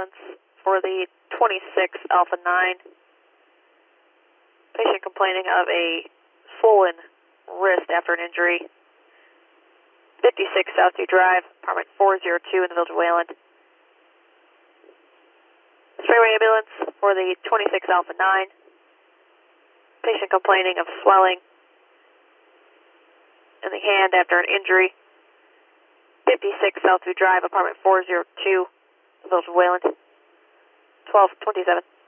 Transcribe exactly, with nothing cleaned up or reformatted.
ambulance for the twenty-six Alpha nine. Patient complaining of a swollen wrist after an injury. fifty-six Southview Drive, apartment four oh two in the Village of Wayland. Straightaway ambulance for the twenty-six Alpha nine. Patient complaining of swelling in the hand after an injury. fifty-six Southview Drive, apartment four oh two, Village of Wayland. twelve twenty-seven.